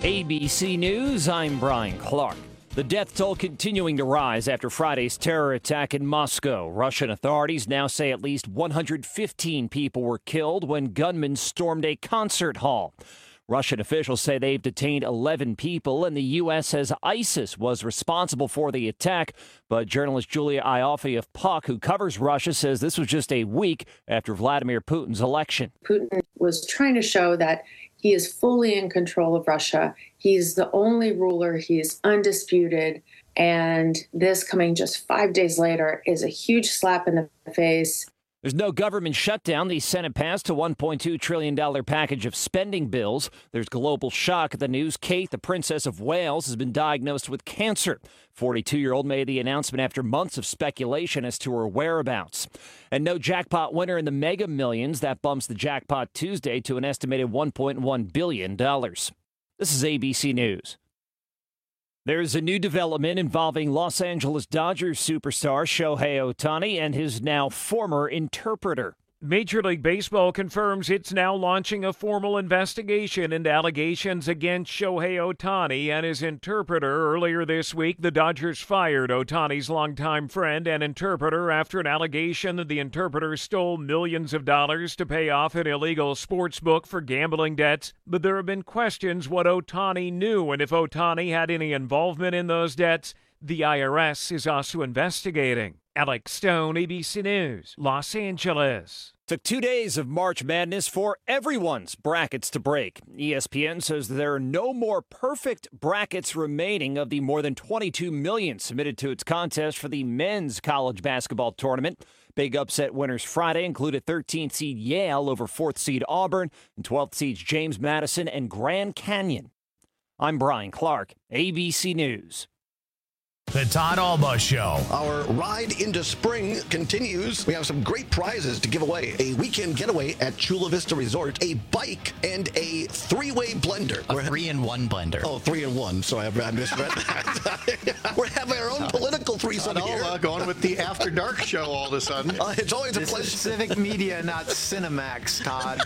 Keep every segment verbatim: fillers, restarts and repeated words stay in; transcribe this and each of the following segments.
A B C News, I'm Brian Clark. The death toll continuing to rise after Friday's terror attack in Moscow. Russian authorities now say at least one hundred fifteen people were killed when gunmen stormed a concert hall. Russian officials say they've detained eleven people, and the U S says ISIS was responsible for the attack. But journalist Julia Ioffe of Puck, who covers Russia, says this was just a week after Vladimir Putin's election. Putin was trying to show that he is fully in control of Russia. He's the only ruler. He is undisputed. And this coming just five days later is a huge slap in the face. There's no government shutdown. The Senate passed a one point two trillion dollars package of spending bills. There's global shock at the news. Kate, the Princess of Wales, has been diagnosed with cancer. forty-two-year-old made the announcement after months of speculation as to her whereabouts. And no jackpot winner in the Mega Millions. That bumps the jackpot Tuesday to an estimated one point one billion dollars. This is A B C News. There's a new development involving Los Angeles Dodgers superstar Shohei Ohtani and his now former interpreter. Major League Baseball confirms it's now launching a formal investigation into allegations against Shohei Ohtani and his interpreter. Earlier this week, the Dodgers fired Ohtani's longtime friend and interpreter after an allegation that the interpreter stole millions of dollars to pay off an illegal sports book for gambling debts. But there have been questions what Ohtani knew and if Ohtani had any involvement in those debts. The I R S is also investigating. Alex Stone, A B C News, Los Angeles. Took two days of March Madness for everyone's brackets to break. E S P N says there are no more perfect brackets remaining of the more than twenty-two million submitted to its contest for the men's college basketball tournament. Big upset winners Friday included thirteenth seed Yale over fourth seed Auburn and twelfth seeds James Madison and Grand Canyon. I'm Brian Clark, A B C News. The Todd Alba Show. Our ride into spring continues. We have some great prizes to give away. A weekend getaway at Chula Vista Resort, a bike, and a three-way blender. A three-in-one blender. Oh, three-in-one. So I have misread that. We're having our own political threesome here. Uh, going with the After Dark show all of a sudden. Uh, it's always a this pleasure. Is Civic Media, not Cinemax, Todd.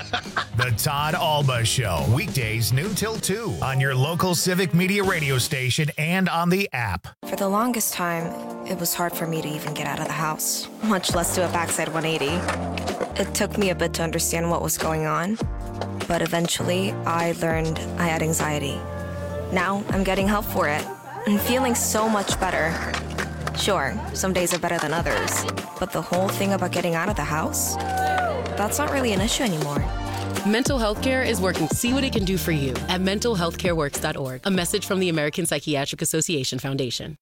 The Todd Alba Show. Weekdays noon till two on your local Civic Media radio station and on the app. For the longest time, it was hard for me to even get out of the house, much less do a backside one eighty. It took me a bit to understand what was going on, but eventually I learned I had anxiety. Now I'm getting help for it and feeling so much better. Sure, some days are better than others, but the whole thing about getting out of the house, that's not really an issue anymore. Mental health care is working. See what it can do for you at mental health care works dot org. A message from the American Psychiatric Association Foundation.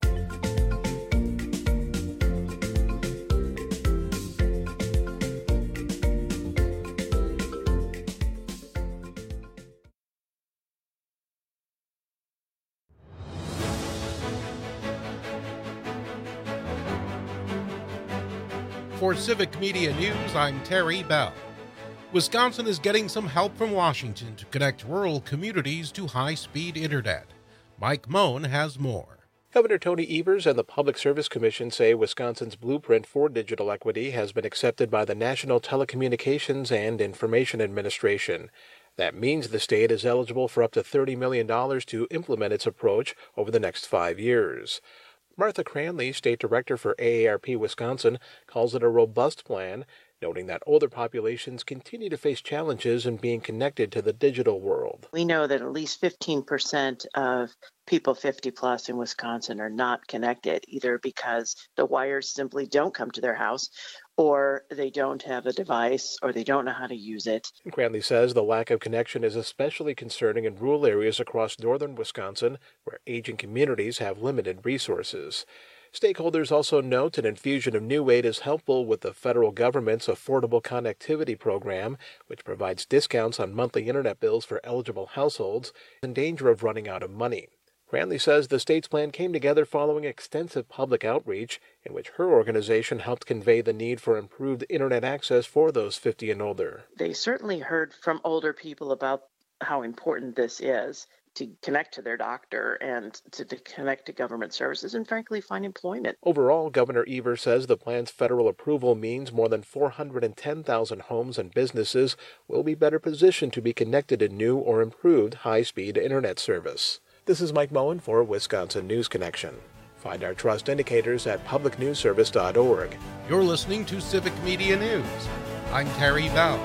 For Civic Media News, I'm Terry Bell. Wisconsin is getting some help from Washington to connect rural communities to high-speed internet. Mike Moen has more. Governor Tony Evers and the Public Service Commission say Wisconsin's blueprint for digital equity has been accepted by the National Telecommunications and Information Administration. That means the state is eligible for up to thirty million dollars to implement its approach over the next five years. Martha Cranley, State Director for A A R P Wisconsin, calls it a robust plan, noting that older populations continue to face challenges in being connected to the digital world. We know that at least fifteen percent of people fifty plus in Wisconsin are not connected, either because the wires simply don't come to their house, or they don't have a device, or they don't know how to use it. Cranley says the lack of connection is especially concerning in rural areas across northern Wisconsin, where aging communities have limited resources. Stakeholders also note an infusion of new aid is helpful with the federal government's Affordable Connectivity Program, which provides discounts on monthly internet bills for eligible households in danger of running out of money. Cranley says the state's plan came together following extensive public outreach, in which her organization helped convey the need for improved internet access for those fifty and older. They certainly heard from older people about how important this is to connect to their doctor and to, to connect to government services and, frankly, find employment. Overall, Governor Evers says the plan's federal approval means more than four hundred ten thousand homes and businesses will be better positioned to be connected to new or improved high-speed internet service. This is Mike Moen for Wisconsin News Connection. Find our trust indicators at public news service dot org. You're listening to Civic Media News. I'm Terry Bell.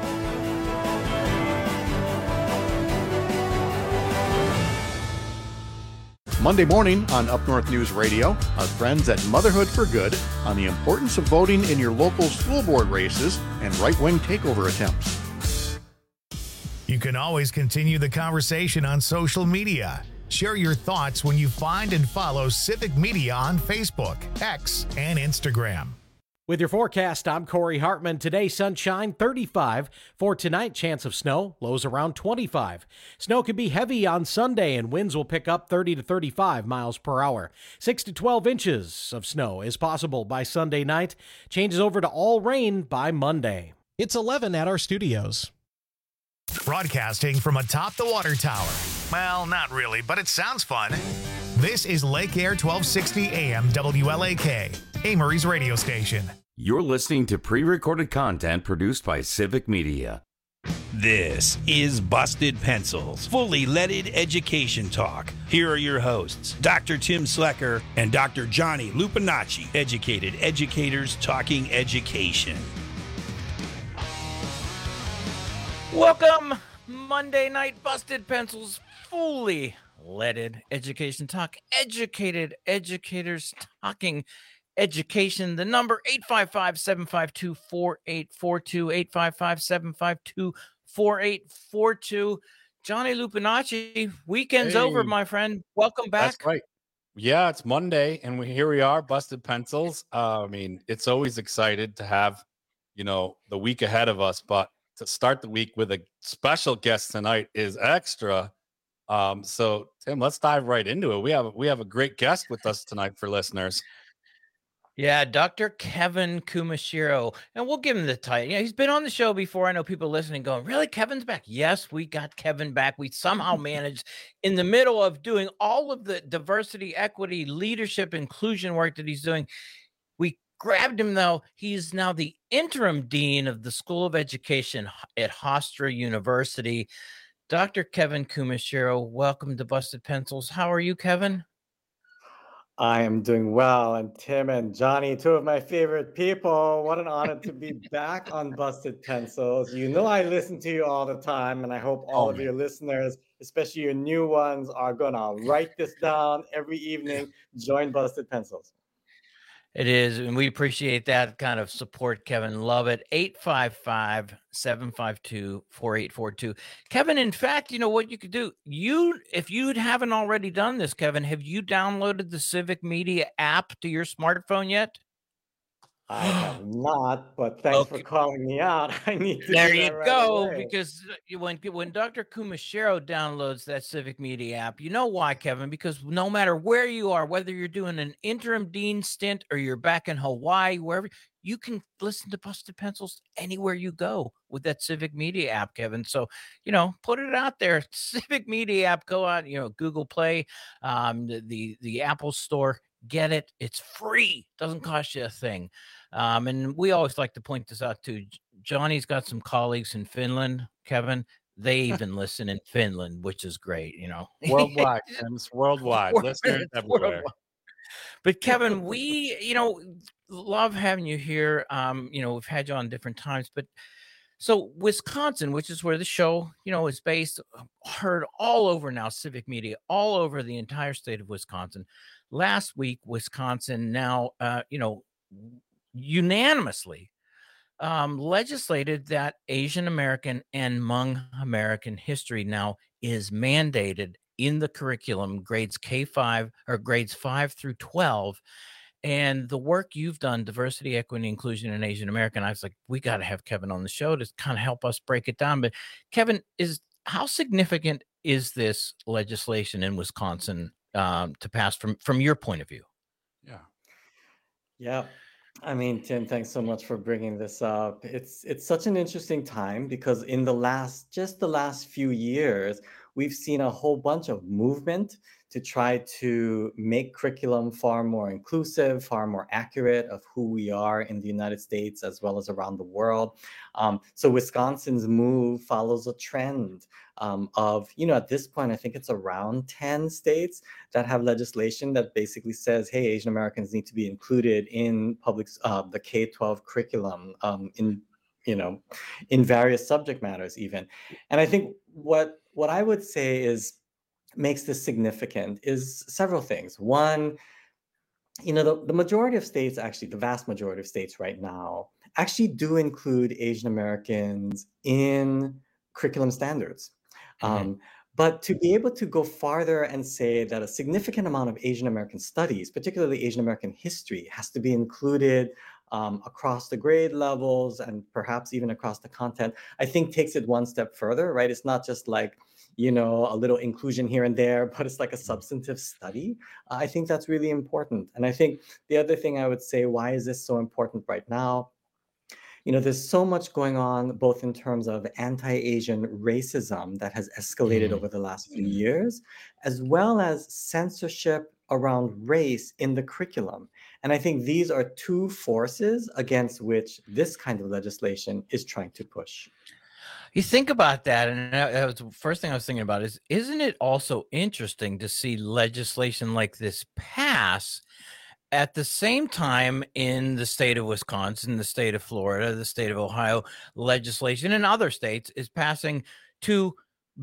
Monday morning on Up North News Radio, our friends at Motherhood for Good on the importance of voting in your local school board races and right-wing takeover attempts. You can always continue the conversation on social media. Share your thoughts when you find and follow Civic Media on Facebook, X, and Instagram. With your forecast, I'm Corey Hartman. Today, sunshine, thirty-five. For tonight, chance of snow, lows around twenty-five. Snow could be heavy on Sunday, and winds will pick up thirty to thirty-five miles per hour. six to twelve inches of snow is possible by Sunday night. Changes over to all rain by Monday. It's eleven at our studios. Broadcasting from atop the water tower. Well, not really, but it sounds fun. This is Lake Air twelve sixty A M W L A K, Amory's radio station. You're listening to pre-recorded content produced by Civic Media. This is Busted Pencils, fully leaded education talk. Here are your hosts, Doctor Tim Slecker and Doctor Johnny Lupinacci, educated educators talking education. Welcome, Monday Night Busted Pencils, fully leaded education talk, educated educators talking education. The number eight five five, seven five two, four eight four two, eight five five, seven five two, four eight four two. Johnny Lupinacci, weekend's hey, over, my friend. Welcome back. That's right. Yeah, it's Monday, and we, here we are, Busted Pencils. Uh, I mean, it's always excited to have, you know, the week ahead of us, but to start the week with a special guest tonight is extra. Um, so Tim, let's dive right into it. We have we have a great guest with us tonight for listeners. Yeah, Doctor Kevin Kumashiro, and we'll give him the title. Yeah, he's been on the show before. I know people listening going, really, Kevin's back? Yes, we got Kevin back. We somehow managed in the middle of doing all of the diversity, equity, leadership, inclusion work that he's doing. We grabbed him, though. He's now the interim dean of the School of Education at Hofstra University. Doctor Kevin Kumashiro, welcome to Busted Pencils. How are you, Kevin? I am doing well. And Tim and Johnny, two of my favorite people. What an honor to be back on Busted Pencils. You know I listen to you all the time, and I hope all oh, of man. your listeners, especially your new ones, are going to write this down every evening. Join Busted Pencils. It is, and we appreciate that kind of support, Kevin. Love it. eight five five, seven five two, four eight four two. Kevin, in fact, you know what you could do? You, if you haven't already done this, Kevin, have you downloaded the Civic Media app to your smartphone yet? I have not, but thanks okay. for calling me out. I need to There do you that right go, away. because when when Doctor Kumashiro downloads that Civic Media app, you know why, Kevin? Because no matter where you are, whether you're doing an interim dean stint or you're back in Hawaii, wherever, you can listen to Busted Pencils anywhere you go with that Civic Media app, Kevin. So, you know, put it out there. Civic Media app, go out, you know, Google Play, um, the, the, the Apple Store. Get it. It's free. Doesn't cost you a thing. Um, and we always like to point this out too. Johnny's got some colleagues in Finland, Kevin. They even listen in Finland, which is great, you know. Worldwide. And it's worldwide. Listeners everywhere. Worldwide. But Kevin, we, you know, love having you here. Um, you know, we've had you on different times, but so Wisconsin, which is where the show, you know, is based, heard all over now, Civic Media, all over the entire state of Wisconsin. Last week, Wisconsin now, uh, you know, unanimously um, legislated that Asian American and Hmong American history now is mandated in the curriculum, grades K five or grades five through twelve. And the work you've done, diversity, equity, inclusion, and Asian American, I was like, we got to have Kevin on the show to kind of help us break it down. But Kevin, is how significant is this legislation in Wisconsin um, to pass from, from your point of view? Yeah. Yeah. I mean, Tim, thanks so much for bringing this up. It's it's such an interesting time because in the last, just the last few years, we've seen a whole bunch of movement to try to make curriculum far more inclusive, far more accurate of who we are in the United States as well as around the world. Um, so Wisconsin's move follows a trend um, of, you know, at this point, I think it's around ten states that have legislation that basically says, hey, Asian Americans need to be included in public, uh, the K twelve curriculum um, in, you know, in various subject matters even. And I think what, what I would say is, makes this significant is several things. One, you know, the, the majority of states, actually, the vast majority of states right now, actually do include Asian Americans in curriculum standards. Mm-hmm. Um, but to be able to go farther and say that a significant amount of Asian American studies, particularly Asian American history, has to be included um, across the grade levels and perhaps even across the content, I think takes it one step further, right? It's not just like, you know, a little inclusion here and there, but it's like a substantive study. Uh, I think that's really important. And I think the other thing I would say, why is this so important right now? You know, there's so much going on, both in terms of anti-Asian racism that has escalated mm. over the last few years, as well as censorship around race in the curriculum. And I think these are two forces against which this kind of legislation is trying to push. You think about that, and that was the first thing I was thinking about is, isn't it also interesting to see legislation like this pass at the same time in the state of Wisconsin, the state of Florida, the state of Ohio, legislation in other states is passing to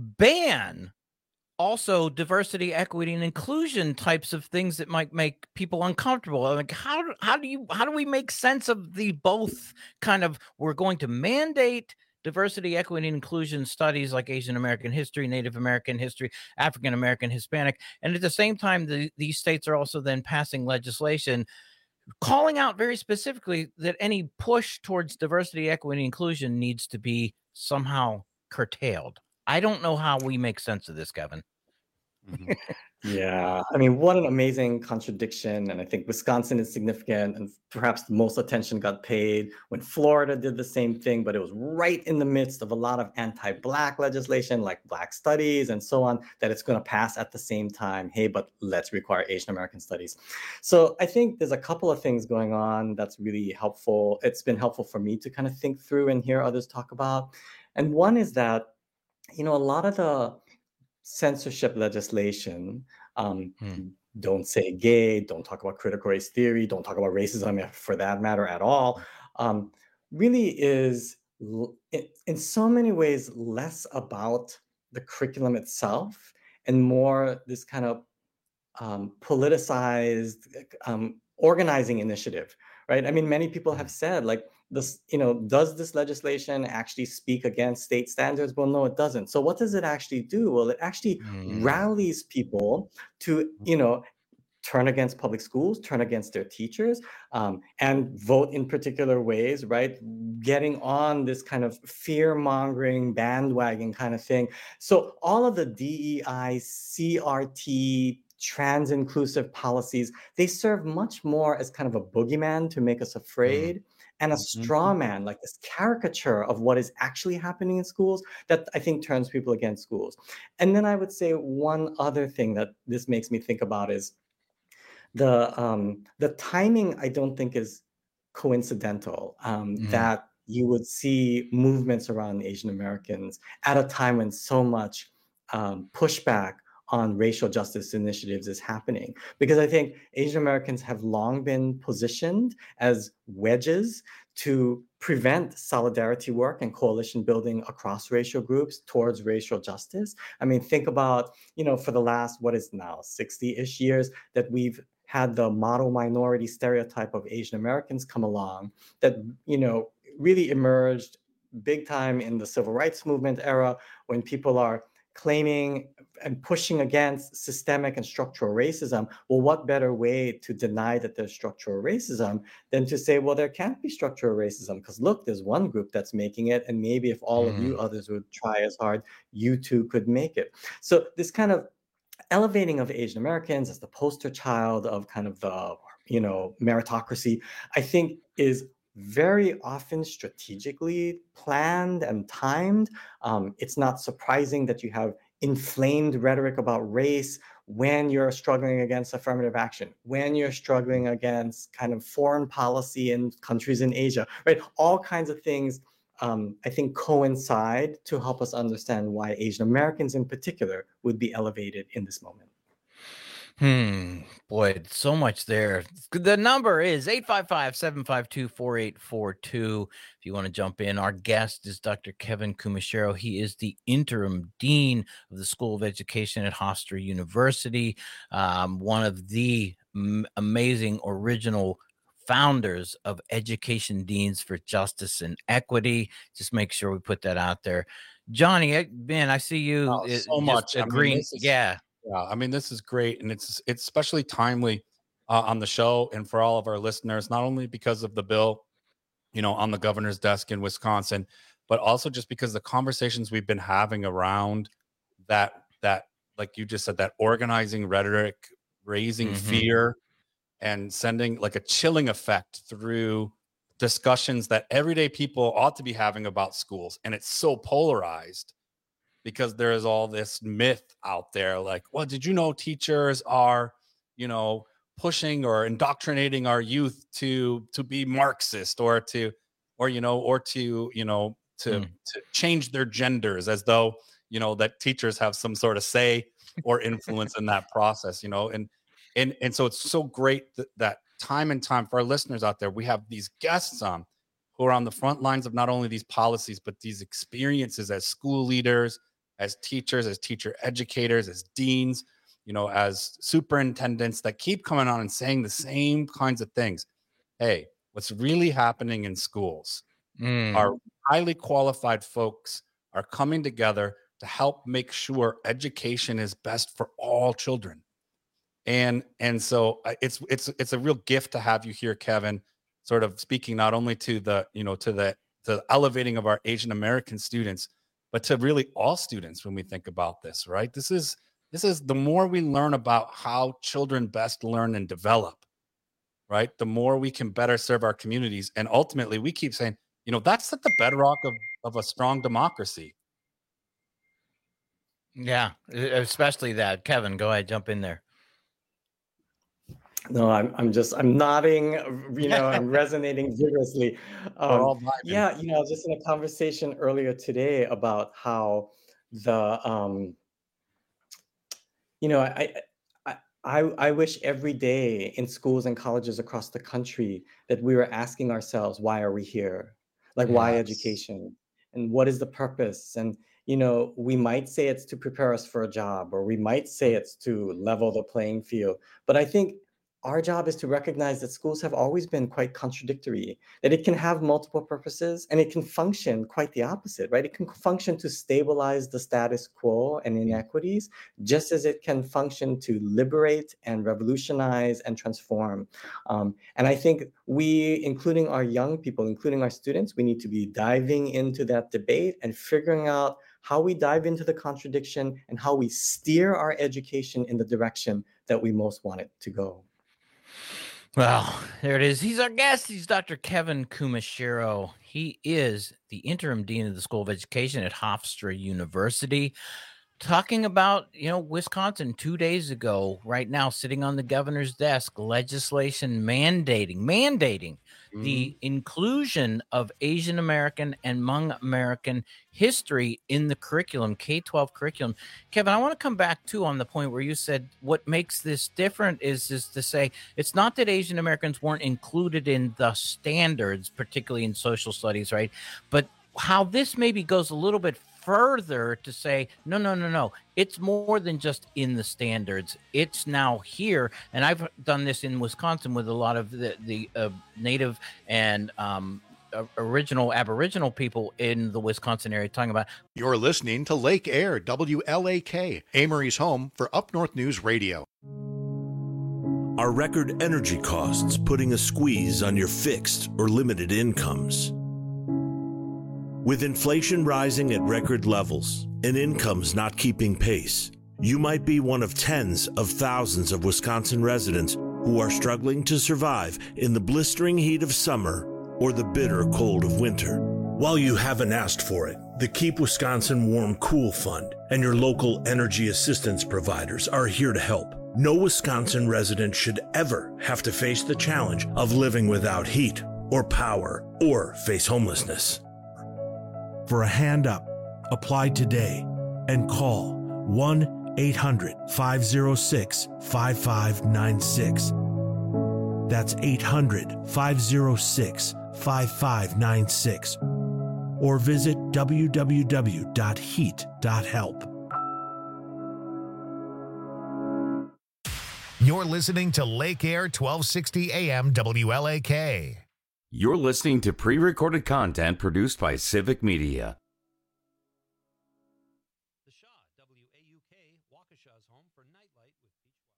ban also diversity, equity, and inclusion types of things that might make people uncomfortable. Like, how, how do you, how do we make sense of the both kind of, we're going to mandate diversity, equity, and inclusion studies like Asian American history, Native American history, African American, Hispanic. And at the same time, the, these states are also then passing legislation calling out very specifically that any push towards diversity, equity, and inclusion needs to be somehow curtailed. I don't know how we make sense of this, Kevin. Mm-hmm. Yeah, I mean, what an amazing contradiction. And I think Wisconsin is significant, and perhaps the most attention got paid when Florida did the same thing, but it was right in the midst of a lot of anti-Black legislation like Black studies and so on, that it's going to pass at the same time. Hey, but let's require Asian American studies. So I think there's a couple of things going on that's really helpful. It's been helpful for me to kind of think through and hear others talk about. And one is that, you know, a lot of the censorship legislation, um, hmm. don't say gay, don't talk about critical race theory, don't talk about racism for that matter at all, um, really is in, in so many ways less about the curriculum itself and more this kind of um, politicized um, organizing initiative, right? I mean, many people have said, like, this, you know, does this legislation actually speak against state standards? Well, no, it doesn't. So what does it actually do? Well, it actually mm. rallies people to, you know, turn against public schools, turn against their teachers, um, and vote in particular ways, right? Getting on this kind of fear-mongering bandwagon kind of thing. So all of the D E I, C R T, trans-inclusive policies, they serve much more as kind of a boogeyman to make us afraid. Mm. And a straw man, like this caricature of what is actually happening in schools that I think turns people against schools. And then I would say one other thing that this makes me think about is the um, the timing, I don't think is coincidental, um, mm. that you would see movements around Asian Americans at a time when so much um, pushback on racial justice initiatives is happening. Because I think Asian Americans have long been positioned as wedges to prevent solidarity work and coalition building across racial groups towards racial justice. I mean, think about, you know, for the last, what is now, sixty-ish years that we've had the model minority stereotype of Asian Americans come along that, you know, really emerged big time in the civil rights movement era when people are claiming and pushing against systemic and structural racism. Well, what better way to deny that there's structural racism than to say, well, there can't be structural racism because look, there's one group that's making it, and maybe if all mm. of you others would try as hard, you too could make it. So this kind of elevating of Asian Americans as the poster child of kind of the, you know, meritocracy, I think is very often strategically planned and timed. Um, it's not surprising that you have inflamed rhetoric about race when you're struggling against affirmative action, when you're struggling against kind of foreign policy in countries in Asia, right? All kinds of things, um, I think, coincide to help us understand why Asian Americans in particular would be elevated in this moment. Hmm. Boy, so much there. The number is eight five five, seven five two, four eight four two. If you want to jump in, our guest is Doctor Kevin Kumashiro. He is the interim dean of the School of Education at Hofstra University, um, one of the m- amazing original founders of Education Deans for Justice and Equity. Just make sure we put that out there. Johnny, man, I see you oh, uh, so much agreeing. I mean, is, yeah. Yeah, I mean, this is great, and it's it's especially timely uh, on the show and for all of our listeners, not only because of the bill, you know, on the governor's desk in Wisconsin, but also just because the conversations we've been having around that, that like you just said, that organizing rhetoric, raising mm-hmm. fear, and sending like a chilling effect through discussions that everyday people ought to be having about schools, and it's so polarized. Because there is all this myth out there, like, well, did you know teachers are, you know, pushing or indoctrinating our youth to to be Marxist or to, or you know, or to, you know, to mm. to change their genders, as though, you know, that teachers have some sort of say or influence in that process, you know, and and and so it's so great that, that time and time for our listeners out there, we have these guests on who are on the front lines of not only these policies but these experiences as school leaders, as teachers, as teacher educators, as deans, you know, as superintendents that keep coming on and saying the same kinds of things. Hey, what's really happening in schools mm. are highly qualified folks are coming together to help make sure education is best for all children. And and so it's it's it's a real gift to have you here, Kevin, sort of speaking not only to the, you know, to the the elevating of our Asian American students, but to really all students when we think about this, right? This is this is the more we learn about how children best learn and develop, right? The more we can better serve our communities. And ultimately, we keep saying, you know, that's at the bedrock of, of a strong democracy. Yeah, especially that. Kevin, go ahead, jump in there. No, I'm I'm just I'm nodding, you know, I'm resonating vigorously. Um, yeah, you know, I was just in a conversation earlier today about how the um, you know, I, I I I wish every day in schools and colleges across the country that we were asking ourselves, why are we here? Like, yes. Why education? And what is the purpose? And you know, we might say it's to prepare us for a job, or we might say it's to level the playing field. But I think our job is to recognize that schools have always been quite contradictory, that it can have multiple purposes and it can function quite the opposite, right? It can function to stabilize the status quo and inequities, just as it can function to liberate and revolutionize and transform. Um, and I think we, including our young people, including our students, we need to be diving into that debate and figuring out how we dive into the contradiction and how we steer our education in the direction that we most want it to go. Well, there it is. He's our guest. He's Doctor Kevin Kumashiro. He is the interim dean of the School of Education at Hofstra University. Talking about, you know, Wisconsin two days ago, right now, sitting on the governor's desk, legislation mandating, mandating mm-hmm. the inclusion of Asian American and Hmong American history in the curriculum, K twelve curriculum. Kevin, I want to come back too on the point where you said what makes this different is, is to say it's not that Asian Americans weren't included in the standards, particularly in social studies, right? But how this maybe goes a little bit further to say, no, no, no, no. It's more than just in the standards. It's now here. And I've done this in Wisconsin with a lot of the, the uh, Native and um, original Aboriginal people in the Wisconsin area talking about. You're listening to Lake Air, W L A K, Amory's home for Up North News Radio. Are record energy costs putting a squeeze on your fixed or limited incomes? With inflation rising at record levels and incomes not keeping pace, you might be one of tens of thousands of Wisconsin residents who are struggling to survive in the blistering heat of summer or the bitter cold of winter. While you haven't asked for it, the Keep Wisconsin Warm Cool Fund and your local energy assistance providers are here to help. No Wisconsin resident should ever have to face the challenge of living without heat or power or face homelessness. For a hand up, apply today and call one eight hundred, five oh six, five five nine six. That's eight hundred, five oh six, five five nine six. Or visit w w w dot heat dot help. You're listening to Lake Air twelve sixty A M W L A K. You're listening to pre-recorded content produced by Civic Media. The Shaw, W A U K, Waukesha's home for Nightlight with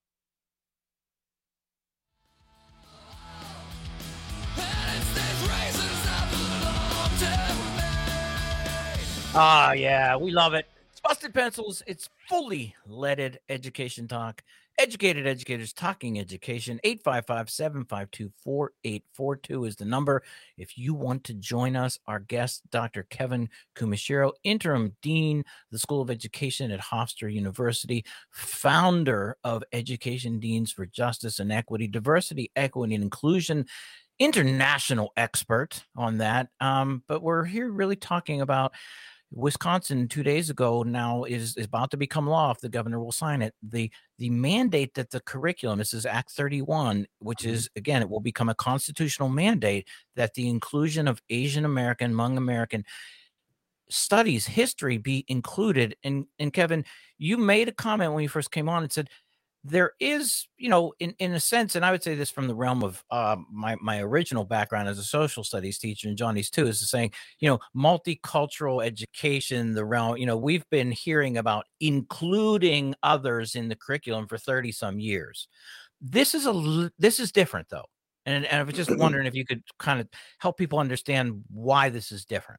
Beach Ah, yeah, we love it. It's Busted Pencils. It's fully leaded education talk. Educated educators talking education. eight five five, seven five two, four eight four two is the number. If you want to join us, our guest, Doctor Kevin Kumashiro, Interim Dean of the School of Education at Hofstra University, founder of Education Deans for Justice and Equity, Diversity, Equity, and Inclusion, international expert on that. Um, but we're here really talking about Wisconsin two days ago now is, is about to become law if the governor will sign it. The the mandate that the curriculum, this is Act thirty-one, which is, again, it will become a constitutional mandate that the inclusion of Asian American, Hmong American studies, history be included. And, and Kevin, you made a comment when you first came on and said, there is, you know, in, in a sense, and I would say this from the realm of uh, my, my original background as a social studies teacher, and Johnny's too, is saying, you know, multicultural education, the realm, you know, we've been hearing about including others in the curriculum for thirty some years. This is a, this is different though. And, and I was just wondering if you could kind of help people understand why this is different.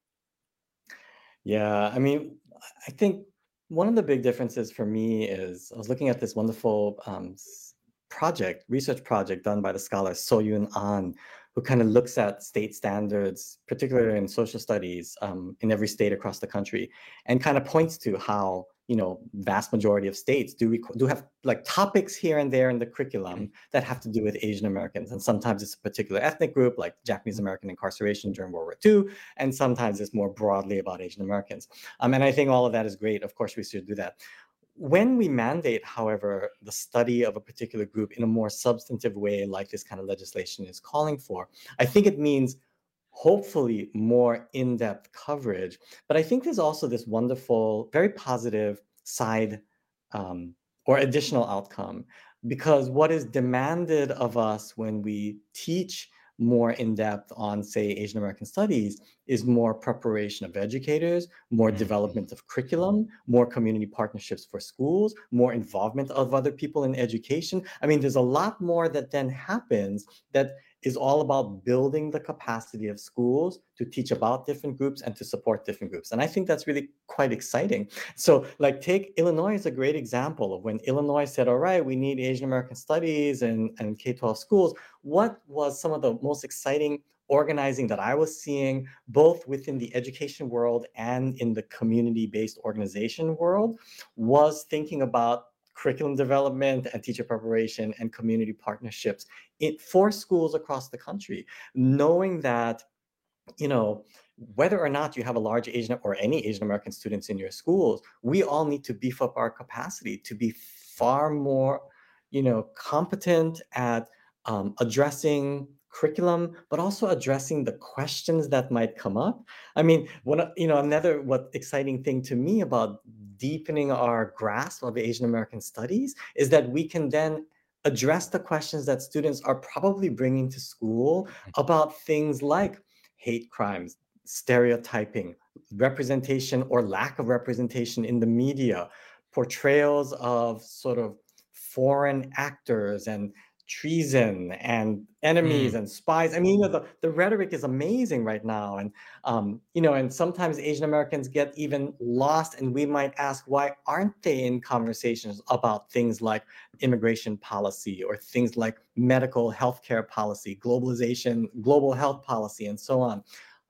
Yeah, I mean, I think one of the big differences for me is I was looking at this wonderful um, project, research project done by the scholar So-Yoon Ahn, who kind of looks at state standards, particularly in social studies um, in every state across the country, and kind of points to how, you know, vast majority of states do we do have like topics here and there in the curriculum that have to do with Asian Americans. And sometimes it's a particular ethnic group like Japanese American incarceration during World War Two. And sometimes it's more broadly about Asian Americans. Um, and I think all of that is great. Of course, we should do that. When we mandate, however, the study of a particular group in a more substantive way, like this kind of legislation is calling for, I think it means hopefully more in-depth coverage. But I think there's also this wonderful, very positive side um, or additional outcome, because what is demanded of us when we teach more in-depth on, say, Asian American studies is more preparation of educators, more development of curriculum, more community partnerships for schools, more involvement of other people in education. I mean, there's a lot more that then happens that is all about building the capacity of schools to teach about different groups and to support different groups. And I think that's really quite exciting. So like take Illinois as a great example of when Illinois said, all right, we need Asian American studies and, and K twelve schools. What was some of the most exciting organizing that I was seeing both within the education world and in the community-based organization world was thinking about curriculum development and teacher preparation and community partnerships in, for schools across the country, knowing that, you know, whether or not you have a large Asian or any Asian American students in your schools, we all need to beef up our capacity to be far more, you know, competent at um, addressing curriculum, but also addressing the questions that might come up. I mean, one, you know, another what exciting thing to me about deepening our grasp of Asian American studies is that we can then address the questions that students are probably bringing to school about things like hate crimes, stereotyping, representation or lack of representation in the media, portrayals of sort of foreign actors and treason and enemies mm. and spies. I mean, you know, the, the rhetoric is amazing right now. And, um, you know, and sometimes Asian Americans get even lost, and we might ask, why aren't they in conversations about things like immigration policy or things like medical healthcare policy, globalization, global health policy, and so on.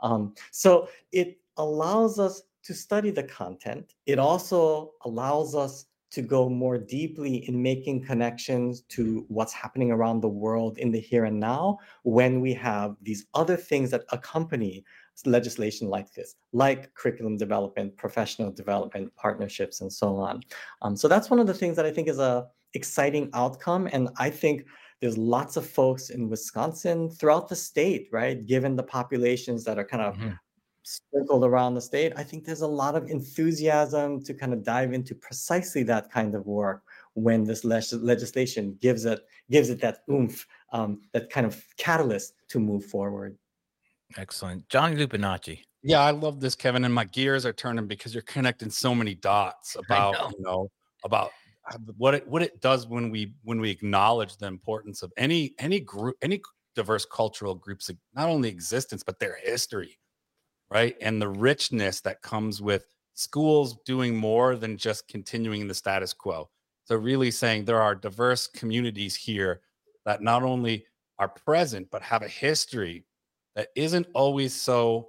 Um, so it allows us to study the content. It also allows us to go more deeply in making connections to what's happening around the world in the here and now when we have these other things that accompany legislation like this, like curriculum development, professional development, partnerships, and so on. Um, so that's one of the things that I think is a exciting outcome. And I think there's lots of folks in Wisconsin throughout the state, right? Given the populations that are kind of mm-hmm. sprinkled around the state, I think there's a lot of enthusiasm to kind of dive into precisely that kind of work when this le- legislation gives it gives it that oomph, um, that kind of catalyst to move forward. Excellent. Johnny Lupinacci. Yeah, I love this, Kevin, and my gears are turning because you're connecting so many dots about, know. you know, about what it what it does when we when we acknowledge the importance of any any group, any diverse cultural groups, not only existence, but their history, right? And the richness that comes with schools doing more than just continuing the status quo. So really saying there are diverse communities here that not only are present, but have a history that isn't always so,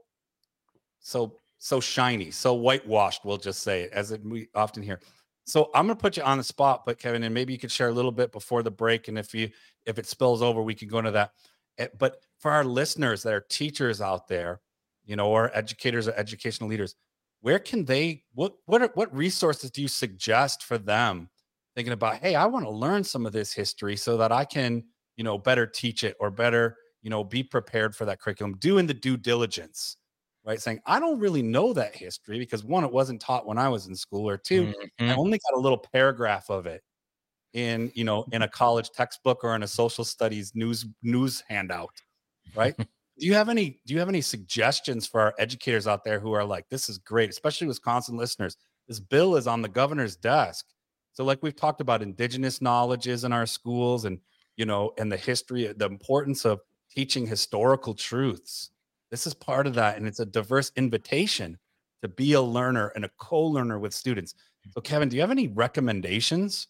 so, so shiny, so whitewashed, we'll just say, as it, we often hear. So I'm going to put you on the spot, but Kevin, and maybe you could share a little bit before the break. And if you, if it spills over, we can go into that. But for our listeners that are teachers out there, you know, or educators or educational leaders, where can they, what, what, are, what resources do you suggest for them thinking about, hey, I want to learn some of this history so that I can, you know, better teach it or better, you know, be prepared for that curriculum, doing the due diligence, right? Saying, I don't really know that history because one, it wasn't taught when I was in school, or two, mm-hmm. I only got a little paragraph of it in, you know, in a college textbook or in a social studies news, news handout, right? Do you have any, do you have any suggestions for our educators out there who are like, this is great, especially Wisconsin listeners? This bill is on the governor's desk. So like we've talked about indigenous knowledges in our schools and, you know, and the history, the importance of teaching historical truths. This is part of that. And it's a diverse invitation to be a learner and a co-learner with students. So Kevin, do you have any recommendations?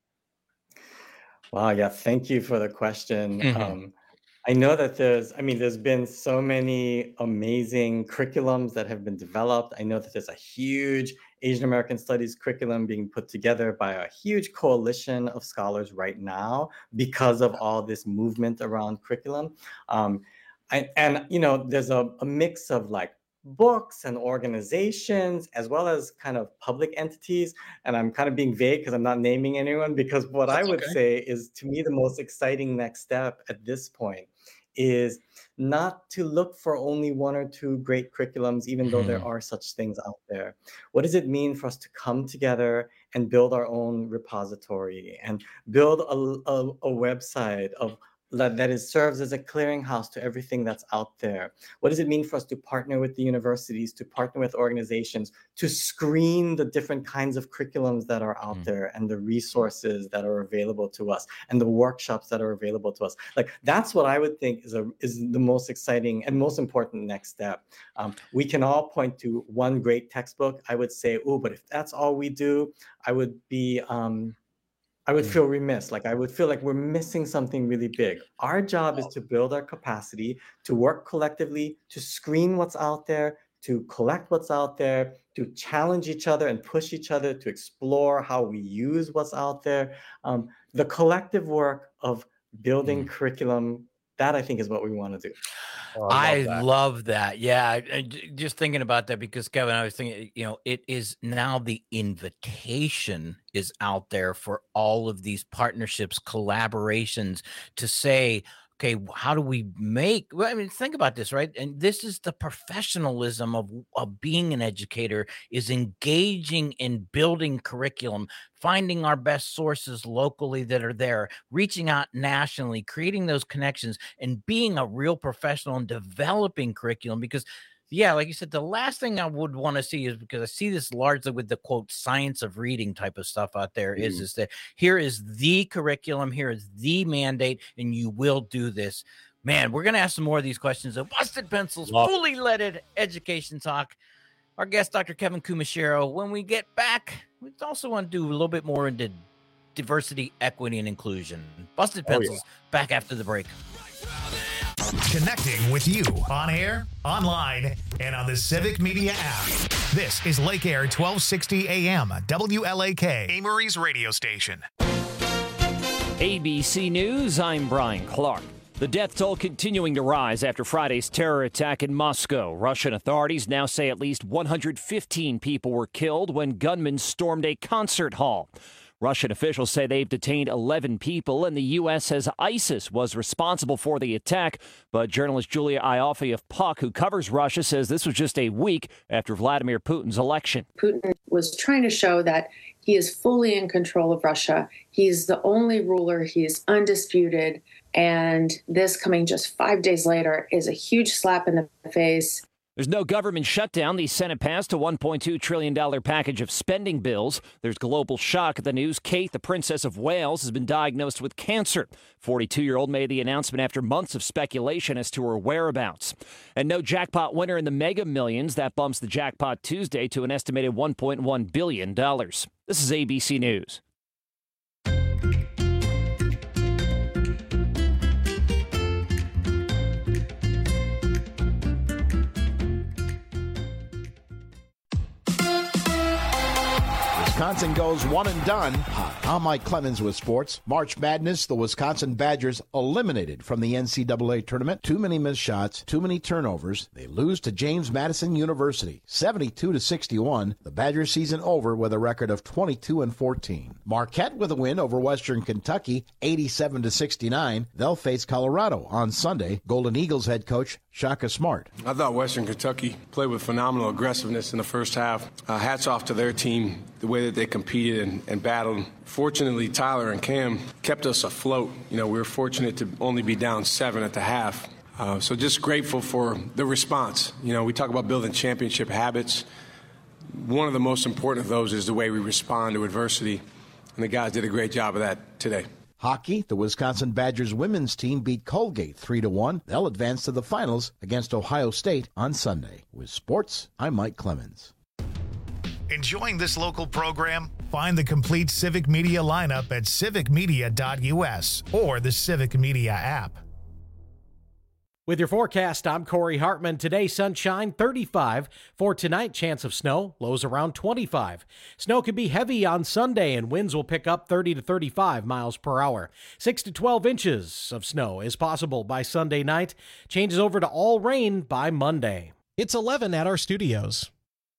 Wow. Yeah. Thank you for the question. Mm-hmm. Um, I know that there's, I mean, there's been so many amazing curriculums that have been developed. I know that there's a huge Asian American Studies curriculum being put together by a huge coalition of scholars right now because of all this movement around curriculum. Um, I, and, you know, there's a, a mix of like books and organizations as well as kind of public entities. And I'm kind of being vague because I'm not naming anyone, because what That's I would okay. say is, to me, the most exciting next step at this point is not to look for only one or two great curriculums, even though there are such things out there. What does it mean for us to come together and build our own repository and build a, a, a website of that, that is serves as a clearinghouse to everything that's out there? What does it mean for us to partner with the universities, to partner with organizations, to screen the different kinds of curriculums that are out mm. there and the resources that are available to us and the workshops that are available to us? Like, that's what I would think is a is the most exciting and most important next step. Um, we can all point to one great textbook. I would say, oh, but if that's all we do, I would be um, I would feel remiss. Like I would feel like we're missing something really big. Our job is to build our capacity, to work collectively, to screen what's out there, to collect what's out there, to challenge each other and push each other, to explore how we use what's out there. Um, the collective work of building mm. curriculum, that I think is what we want to do. Oh, I, love, I that. love that. Yeah. I, just thinking about that, because Kevin, I was thinking, you know, it is now the invitation is out there for all of these partnerships, collaborations to say, okay, how do we make, well, I mean, think about this, right? And this is the professionalism of, of being an educator, is engaging in building curriculum, finding our best sources locally that are there, reaching out nationally, creating those connections, and being a real professional and developing curriculum. Because yeah, like you said, the last thing I would want to see is, because I see this largely with the quote science of reading type of stuff out there, mm. is, is that here is the curriculum, here is the mandate, and you will do this. Man, we're going to ask some more of these questions of Busted Pencils, Love. fully leaded education talk. Our guest, Doctor Kevin Kumashiro. When we get back, we also want to do a little bit more into diversity, equity, and inclusion. Busted Pencils, oh, yeah. back after the break. Connecting with you on air, online, and on the Civic Media app. This is Lake Air twelve sixty A M, W L A K, Amory's radio station. A B C News, I'm Brian Clark. The death toll continuing to rise after Friday's terror attack in Moscow. Russian authorities now say at least one hundred fifteen people were killed when gunmen stormed a concert hall. Russian officials say they've detained eleven people, and the U S says ISIS was responsible for the attack. But journalist Julia Ioffe of Puck, who covers Russia, says this was just a week after Vladimir Putin's election. Putin was trying to show that he is fully in control of Russia. He's the only ruler. He is undisputed. And this coming just five days later is a huge slap in the face. There's no government shutdown. The Senate passed a one point two trillion dollars package of spending bills. There's global shock at the news. Kate, the Princess of Wales, has been diagnosed with cancer. forty-two-year-old made the announcement after months of speculation as to her whereabouts. And no jackpot winner in the Mega Millions. That bumps the jackpot Tuesday to an estimated one point one billion dollars. This is A B C News. Wisconsin goes one and done. I'm Mike Clemens with sports. March Madness, the Wisconsin Badgers eliminated from the N C double A tournament. Too many missed shots, too many turnovers. They lose to James Madison University, seventy-two to sixty-one. The Badgers season over with a record of twenty-two and fourteen. Marquette with a win over Western Kentucky, eighty-seven to sixty-nine. They'll face Colorado on Sunday. Golden Eagles head coach Shaka Smart. I thought Western Kentucky played with phenomenal aggressiveness in the first half. Uh, hats off to their team, the way that they competed and, and battled. Fortunately, Tyler and Cam kept us afloat. You know, we were fortunate to only be down seven at the half. Uh, so just grateful for the response. You know, we talk about building championship habits. One of the most important of those is the way we respond to adversity. And the guys did a great job of that today. Hockey, the Wisconsin Badgers women's team beat Colgate three to one. They'll advance to the finals against Ohio State on Sunday. With sports, I'm Mike Clemens. Enjoying this local program? Find the complete Civic Media lineup at civic media dot u s or the Civic Media app. With your forecast, I'm Corey Hartman. Today, sunshine, thirty-five. For tonight, chance of snow, lows around twenty-five. Snow can be heavy on Sunday, and winds will pick up thirty to thirty-five miles per hour. six to twelve inches of snow is possible by Sunday night. Changes over to all rain by Monday. It's eleven at our studios.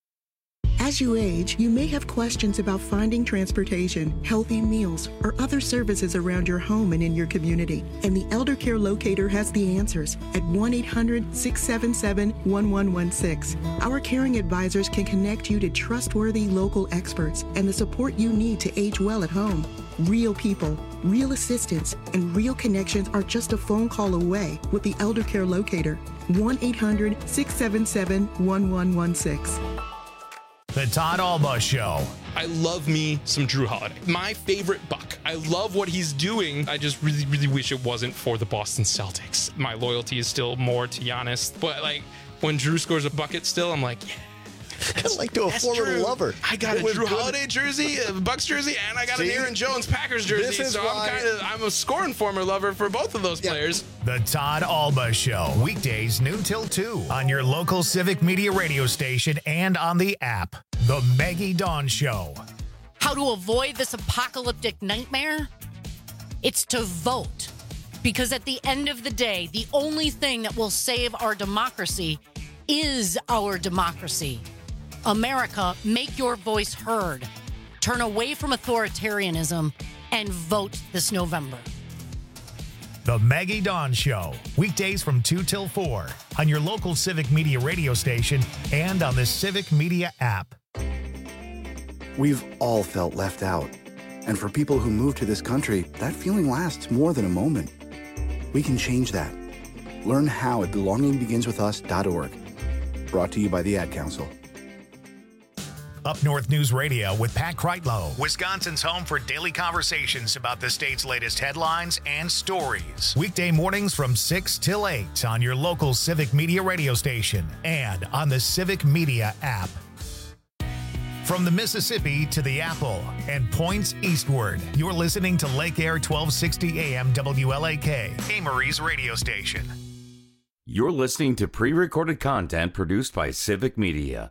As you age, you may have questions about finding transportation, healthy meals, or other services around your home and in your community. And the Elder Care Locator has the answers at one eight hundred, six seven seven, one one one six. Our caring advisors can connect you to trustworthy local experts and the support you need to age well at home. Real people, real assistance, and real connections are just a phone call away with the Elder Care Locator. one eight hundred, six seven seven, one one one six. The Todd Alba Show. I love me some Drew Holiday. My favorite Buck. I love what he's doing. I just really, really wish it wasn't for the Boston Celtics. My loyalty is still more to Giannis. But, like, when Drew scores a bucket still, I'm like, yeah. Kind of like to a former true. lover. I got It a was Drew good. Holiday jersey, a Bucks jersey, and I got See? an Aaron Jones Packers jersey. This is so why- I'm kind of I'm a scoring former lover for both of those players. The Todd Alba Show. Weekdays noon till two on your local Civic Media radio station and on the app. The Maggie Dawn Show. How to avoid this apocalyptic nightmare? It's to vote. Because at the end of the day, the only thing that will save our democracy is our democracy. America, make your voice heard. Turn away from authoritarianism and vote this November. The Maggie Dawn Show. Weekdays from two till four on your local Civic Media radio station and on the Civic Media app. We've all felt left out. And for people who move to this country, that feeling lasts more than a moment. We can change that. Learn how at belonging begins with us dot org. Brought to you by the Ad Council. Up North News Radio with Pat Kreitlow, Wisconsin's home for daily conversations about the state's latest headlines and stories. Weekday mornings from six till eight on your local Civic Media radio station and on the Civic Media app. From the Mississippi to the Apple and points eastward, you're listening to Lake Air twelve sixty A M W L A K, Amory's radio station. You're listening to pre-recorded content produced by Civic Media.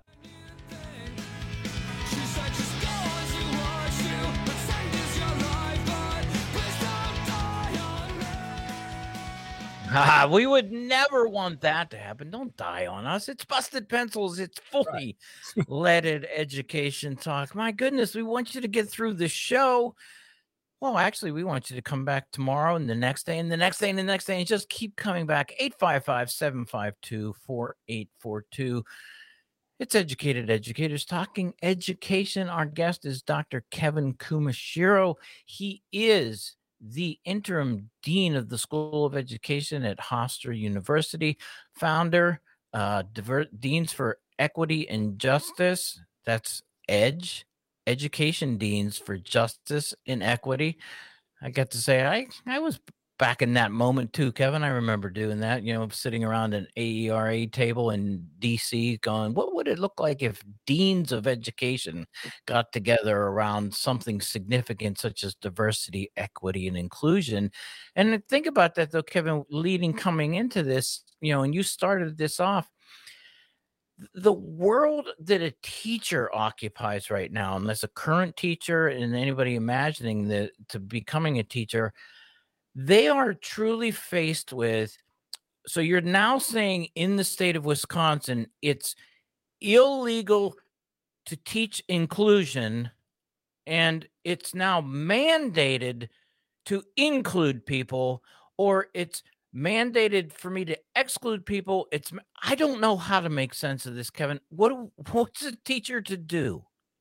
Ah, we would never want that to happen. Don't die on us. It's Busted Pencils. It's fully leaded education talk. My goodness, we want you to get through the show. Well, actually, we want you to come back tomorrow and the next day and the next day and the next day and just keep coming back. eight five five, seven five two, four eight four two. It's Educated Educators talking education. Our guest is Doctor Kevin Kumashiro. He is the interim dean of the School of Education at Hofstra University, founder, uh, Diver- Deans for Equity and Justice. That's EDGE, Education Deans for Justice and Equity. I got to say, I, I was back in that moment too, Kevin. I remember doing that, you know, sitting around an A E R A table in D C going, what would it look like if deans of education got together around something significant such as diversity, equity, and inclusion? And think about that though, Kevin, leading coming into this, you know, and you started this off, the world that a teacher occupies right now, unless a current teacher and anybody imagining that to becoming a teacher, they are truly faced with, so you're now saying in the state of Wisconsin, it's illegal to teach inclusion, and it's now mandated to include people, or it's mandated for me to exclude people. It's, I don't know how to make sense of this, Kevin. What, what's a teacher to do?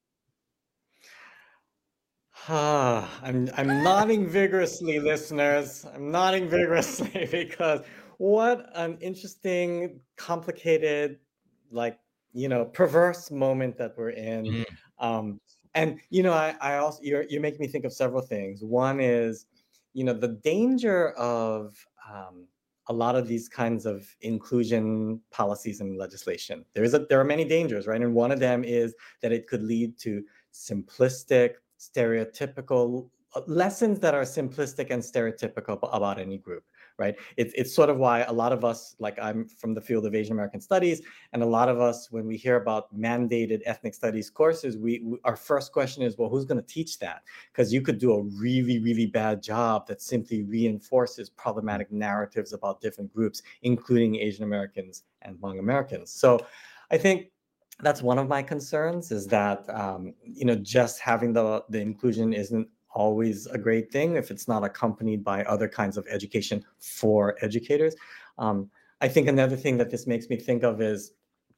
Ah, I'm I'm nodding vigorously, listeners. I'm nodding vigorously because what an interesting, complicated, like, you know, perverse moment that we're in. Mm. Um, and you know, I, I also you're you make me think of several things. One is, you know, the danger of um, a lot of these kinds of inclusion policies and legislation. There is a there are many dangers, right? And one of them is that it could lead to simplistic, stereotypical uh, lessons that are simplistic and stereotypical about any group, right? It's it's sort of why a lot of us, like I'm from the field of Asian American studies, and a lot of us, when we hear about mandated ethnic studies courses, we, we our first question is, well, who's going to teach that? Because you could do a really, really bad job that simply reinforces problematic narratives about different groups, including Asian Americans and Hmong Americans. So I think that's one of my concerns, is that um, you know, just having the the inclusion isn't always a great thing if it's not accompanied by other kinds of education for educators. Um, I think another thing that this makes me think of is,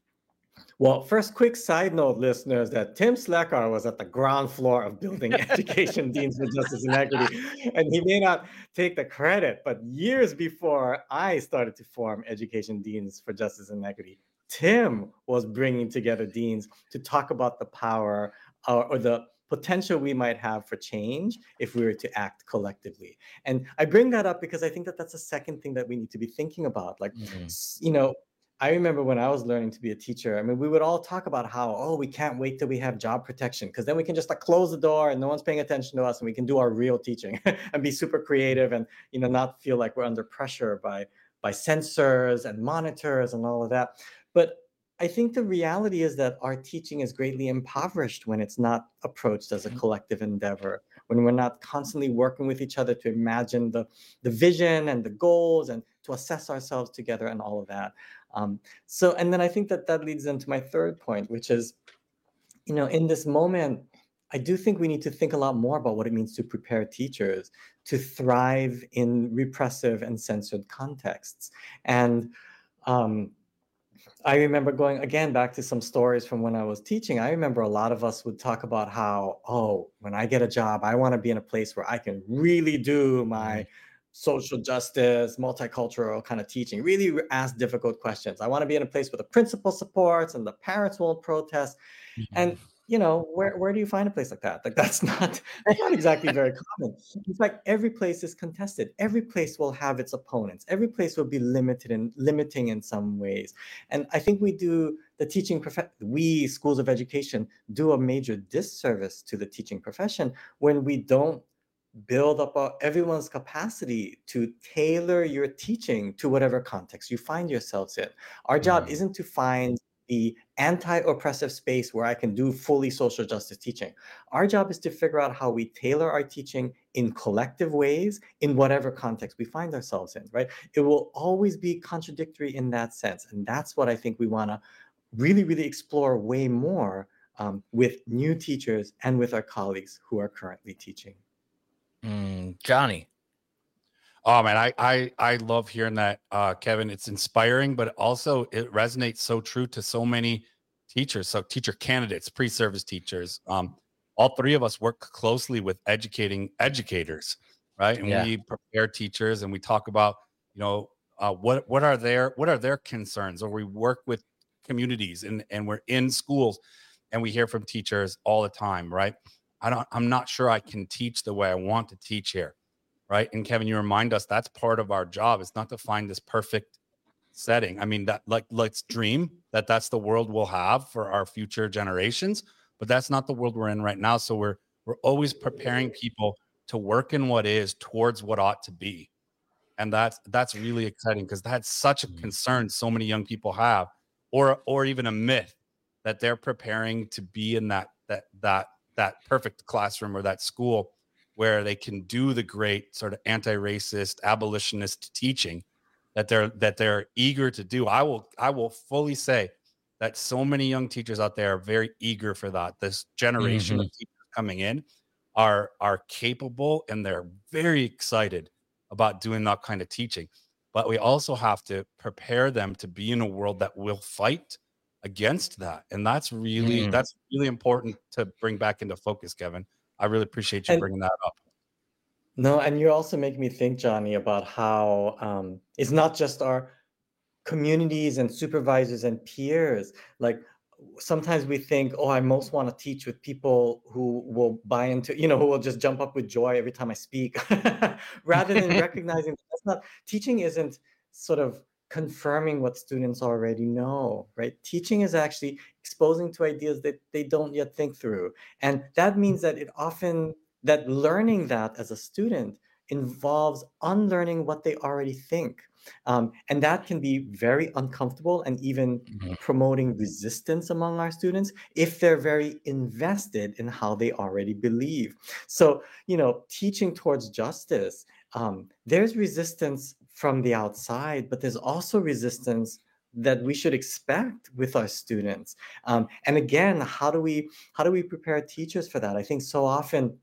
well, first, quick side note, listeners, that Tim Sleckar was at the ground floor of building Education Deans for Justice and Equity, and he may not take the credit, but years before I started to form Education Deans for Justice and Equity, Tim was bringing together deans to talk about the power or, or the potential we might have for change if we were to act collectively. And I bring that up because I think that that's the second thing that we need to be thinking about. Like, mm-hmm. you know, I remember when I was learning to be a teacher, I mean, we would all talk about how, oh, we can't wait till we have job protection, because then we can just like close the door and no one's paying attention to us and we can do our real teaching and be super creative and, you know, not feel like we're under pressure by, by censors and monitors and all of that. But I think the reality is that our teaching is greatly impoverished when it's not approached as a collective endeavor, when we're not constantly working with each other to imagine the, the vision and the goals and to assess ourselves together and all of that. Um, so, and then I think that that leads into my third point, which is, you know, in this moment, I do think we need to think a lot more about what it means to prepare teachers to thrive in repressive and censored contexts. And, um, I remember going again back to some stories from when I was teaching. I remember a lot of us would talk about how, oh, when I get a job, I want to be in a place where I can really do my social justice, multicultural kind of teaching, really ask difficult questions. I want to be in a place where the principal supports and the parents won't protest. Mm-hmm. And you know, where, where do you find a place like that? Like that's not, that's not exactly very common. In fact, every place is contested. Every place will have its opponents. Every place will be limited and limiting in some ways. And I think we do, the teaching profession, we schools of education do a major disservice to the teaching profession when we don't build up uh, everyone's capacity to tailor your teaching to whatever context you find yourselves in. Our job Mhm. isn't to find the anti-oppressive space where I can do fully social justice teaching. Our job is to figure out how we tailor our teaching in collective ways in whatever context we find ourselves in, right? It will always be contradictory in that sense. And that's what I think we want to really, really explore way more um, with new teachers and with our colleagues who are currently teaching. Mm, Johnny. Oh man, I I I love hearing that, uh, Kevin. It's inspiring, but also it resonates so true to so many teachers. So teacher candidates, pre-service teachers. Um, all three of us work closely with educating educators, right? And Yeah. we prepare teachers, and we talk about, you know, uh, what what are their what are their concerns, or we work with communities, and and we're in schools, and we hear from teachers all the time, right? I don't. I'm not sure I can teach the way I want to teach here. Right. And Kevin, you remind us that's part of our job. It's not to find this perfect setting. I mean, that like, let's dream that that's the world we'll have for our future generations, but that's not the world we're in right now. So we're, we're always preparing people to work in what is towards what ought to be. And that's, that's really exciting, because that's such a concern so many young people have, or, or even a myth that they're preparing to be in that, that, that, that perfect classroom or that school where they can do the great sort of anti-racist abolitionist teaching that they're that they're eager to do. I will I will fully say that so many young teachers out there are very eager for that. This generation Mhm. of teachers coming in are are capable, and they're very excited about doing that kind of teaching. But we also have to prepare them to be in a world that will fight against that. And that's really Mm. that's really important to bring back into focus, Kevin. I really appreciate you And bringing that up. no, and you also make me think, Johnny, about how um, it's not just our communities and supervisors and peers. Like sometimes we think, oh, I most want to teach with people who will buy into, you know, who will just jump up with joy every time I speak, rather than recognizing that that's not, teaching isn't sort of confirming what students already know, right? Teaching is actually exposing to ideas that they don't yet think through. And that means that it often, that learning that as a student involves unlearning what they already think. Um, and that can be very uncomfortable and even promoting resistance among our students if they're very invested in how they already believe. So, you know, teaching towards justice, um, there's resistance from the outside, but there's also resistance that we should expect with our students. Um, and again, how do we how do we prepare teachers for that? I think so often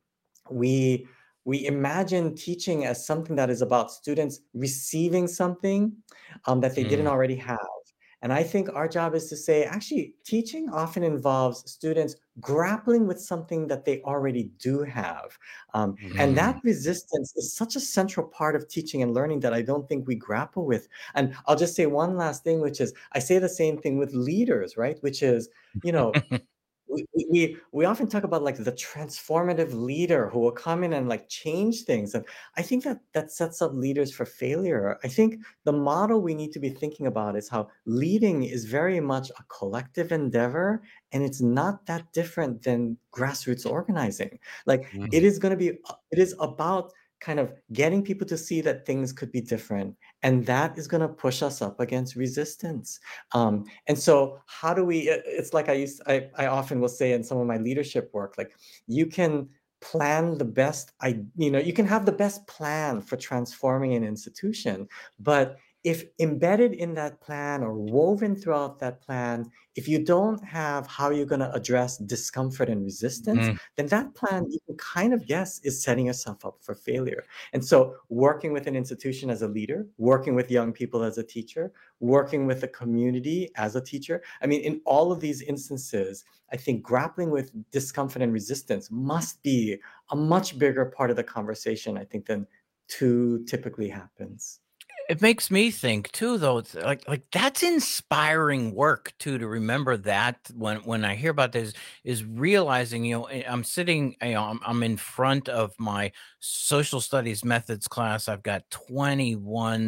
we we imagine teaching as something that is about students receiving something um, that they didn't Mm. already have. And I think our job is to say, actually, teaching often involves students grappling with something that they already do have. Um, And Mm. that resistance is such a central part of teaching and learning that I don't think we grapple with. And I'll just say one last thing, which is I say the same thing with leaders, right? Which is, you know, we, we we we often talk about like the transformative leader who will come in and like change things, and I think that that sets up leaders for failure. I think the model we need to be thinking about is how leading is very much a collective endeavor, and it's not that different than grassroots organizing. Like it is going to be, it is about kind of getting people to see that things could be different, and that is going to push us up against resistance. Um, and so how do we, it- it's like I used, I, I often will say in some of my leadership work, like you can plan the best, I, you know, you can have the best plan for transforming an institution, but if embedded in that plan or woven throughout that plan, if you don't have how you're going to address discomfort and resistance, Mm. then that plan you can kind of guess is setting yourself up for failure. And so working with an institution as a leader, working with young people as a teacher, working with a community as a teacher, I mean, in all of these instances, I think grappling with discomfort and resistance must be a much bigger part of the conversation, I think, than too typically happens. It makes me think too, though. It's like like that's inspiring work too. To remember that when when I hear about this, is realizing, you know, eh, I'm sitting, you know, I'm, I'm in front of my social studies methods class. I've got twenty-one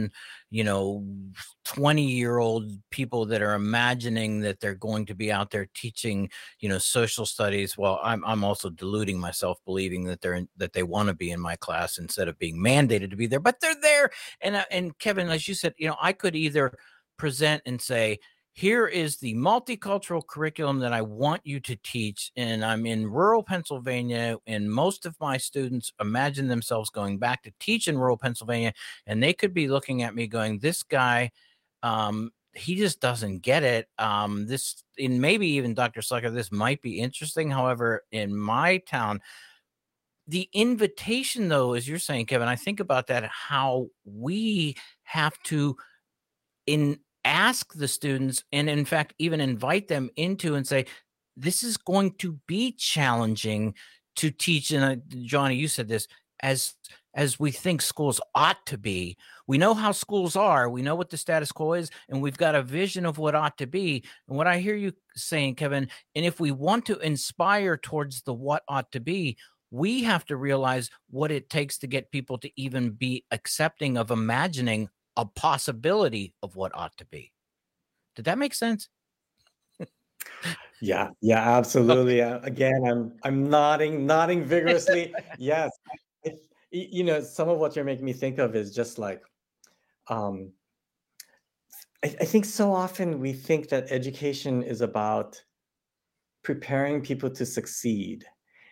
you know, twenty year old people that are imagining that they're going to be out there teaching, you know, social studies. Well, I'm, I'm also deluding myself, believing that they're in, that they want to be in my class instead of being mandated to be there, but they're there. And, uh, and Kevin, as you said, you know, I could either present and say, here is the multicultural curriculum that I want you to teach. And I'm in rural Pennsylvania, and most of my students imagine themselves going back to teach in rural Pennsylvania. And they could be looking at me going, this guy, um, he just doesn't get it. Um, this, and maybe even Doctor Slecker, this might be interesting. However, in my town, the invitation, though, as you're saying, Kevin, I think about that, how we have to in ask the students, and in fact, even invite them into and say, this is going to be challenging to teach. And uh, Johnny, you said this, as as we think schools ought to be. We know how schools are. We know what the status quo is, and we've got a vision of what ought to be. And what I hear you saying, Kevin, and if we want to inspire towards the what ought to be, we have to realize what it takes to get people to even be accepting of imagining a possibility of what ought to be. Did that make sense? Yeah, yeah, absolutely. Uh, again, I'm I'm nodding, nodding vigorously. Yes, I, you know, some of what you're making me think of is just like, um, I, I think so often we think that education is about preparing people to succeed,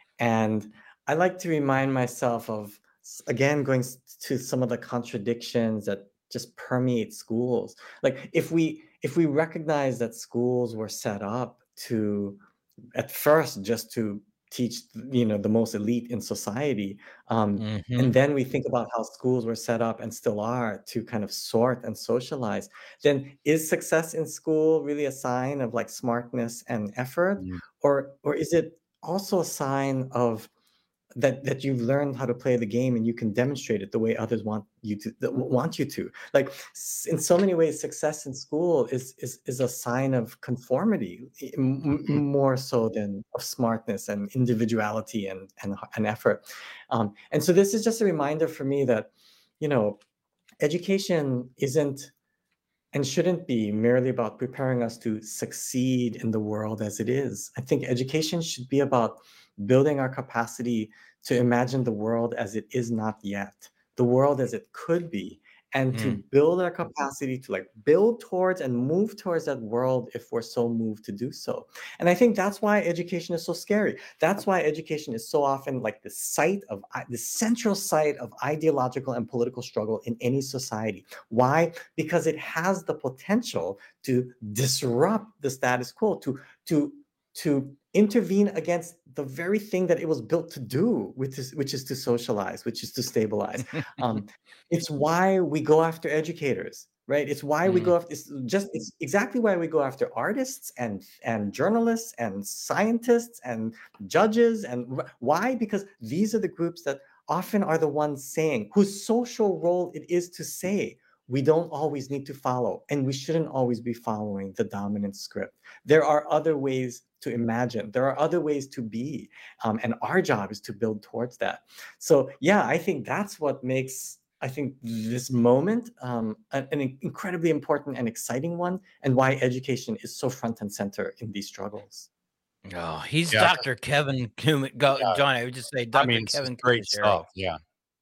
and I like to remind myself of, again, going to some of the contradictions that just permeate schools. Like if we if we recognize that schools were set up to, at first, just to teach, you know, the most elite in society, um, Mhm. and then we think about how schools were set up and still are to kind of sort and socialize, then is success in school really a sign of like smartness and effort, or or is it also a sign of that that you've learned how to play the game and you can demonstrate it the way others want you to that want you to? Like s- in so many ways, success in school is is is a sign of conformity, i- m- m- more so than of smartness and individuality and and, and effort. Um, and so this is just a reminder for me that, you know, education isn't and shouldn't be merely about preparing us to succeed in the world as it is. I think education should be about building our capacity to imagine the world as it is not yet, the world as it could be, and to Mm. build our capacity to like build towards and move towards that world if we're so moved to do so. And I think that's why education is so scary. That's why education is so often like the site of i- the central site of ideological and political struggle in any society. Why? Because it has the potential to disrupt the status quo, to to to intervene against the very thing that it was built to do, which is which is to socialize, which is to stabilize. Um, it's why we go after educators, right? It's why we Mm. go after. It's just it's exactly why we go after artists and and journalists and scientists and judges. And wh- why? Because these are the groups that often are the ones saying, whose social role it is to say, we don't always need to follow, and we shouldn't always be following the dominant script. There are other ways to imagine. There are other ways to be, um, and our job is to build towards that. So, yeah, I think that's what makes I think this moment um, an, an incredibly important and exciting one, and why education is so front and center in these struggles. Oh, he's Yeah. Doctor Kevin Kum- Go, Yeah. John. I would just say I Doctor mean, it's just Kevin great Kumashiro. stuff. Yeah.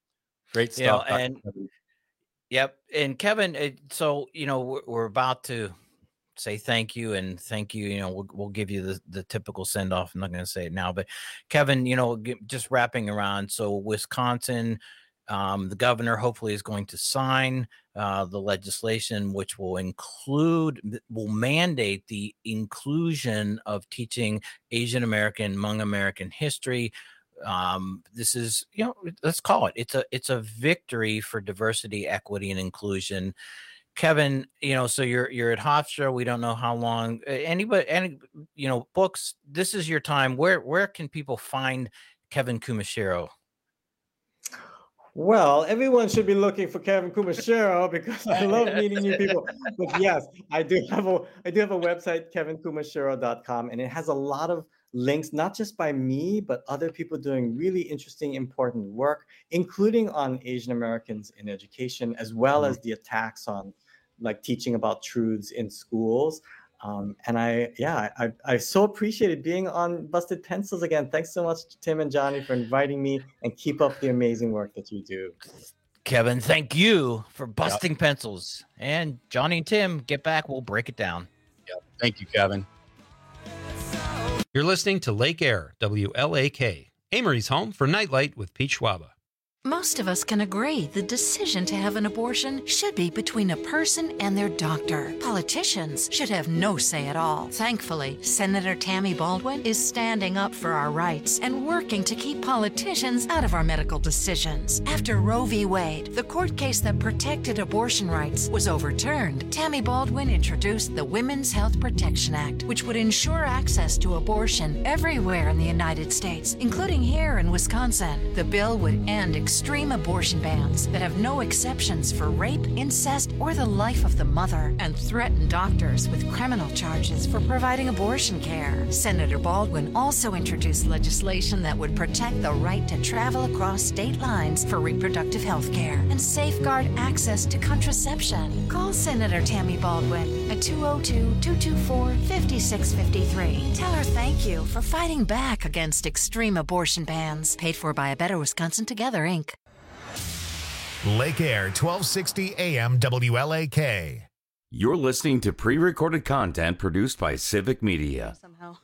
Great You know, stuff. Doctor and Kevin. yep, and Kevin. It, so you know, we're, we're about to say thank you and thank you. You know, we'll, we'll give you the, the typical send off. I'm not going to say it now, but Kevin, you know, g- just wrapping around. So Wisconsin, um, the governor hopefully is going to sign uh, the legislation, which will include, will mandate the inclusion of teaching Asian American, Hmong American history. Um, this is, you know, let's call it. It's a, it's a victory for diversity, equity, and inclusion. Kevin, you know, so you're you're at Hofstra. We don't know how long. uh, Anybody, any, you know, books. This is your time. Where where can people find Kevin Kumashiro? Well, everyone should be looking for Kevin Kumashiro because I love meeting new people. But yes, I do have a I do have a website, kevin kumashiro dot com, and it has a lot of links, not just by me, but other people doing really interesting, important work, including on Asian Americans in education, as well as the attacks on like teaching about truths in schools. Um, and I, yeah, I, I so appreciated being on Busted Pencils again. Thanks so much to Tim and Johnny for inviting me, and keep up the amazing work that you do. Kevin, thank you for busting yep. pencils. And Johnny and Tim, get back. We'll break it down. Yeah, thank you, Kevin. You're listening to Lake Air, W L A K, Amory's home for Nightlight with Pete Schwaba. Most of us can agree the decision to have an abortion should be between a person and their doctor. Politicians should have no say at all. Thankfully, Senator Tammy Baldwin is standing up for our rights and working to keep politicians out of our medical decisions. After Roe v. Wade, the court case that protected abortion rights, was overturned, Tammy Baldwin introduced the Women's Health Protection Act, which would ensure access to abortion everywhere in the United States, including here in Wisconsin. The bill would end extreme abortion bans that have no exceptions for rape, incest, or the life of the mother, and threaten doctors with criminal charges for providing abortion care. Senator Baldwin also introduced legislation that would protect the right to travel across state lines for reproductive health care and safeguard access to contraception. Call Senator Tammy Baldwin at two oh two, two two four, five six five three. Tell her thank you for fighting back against extreme abortion bans. Paid for by A Better Wisconsin Together, Incorporated. Lake Air, twelve sixty A M W L A K. You're listening to pre-recorded content produced by Civic Media. Somehow.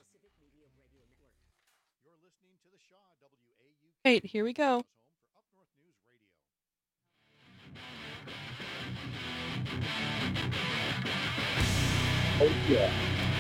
Wait, here we go. Oh, yeah.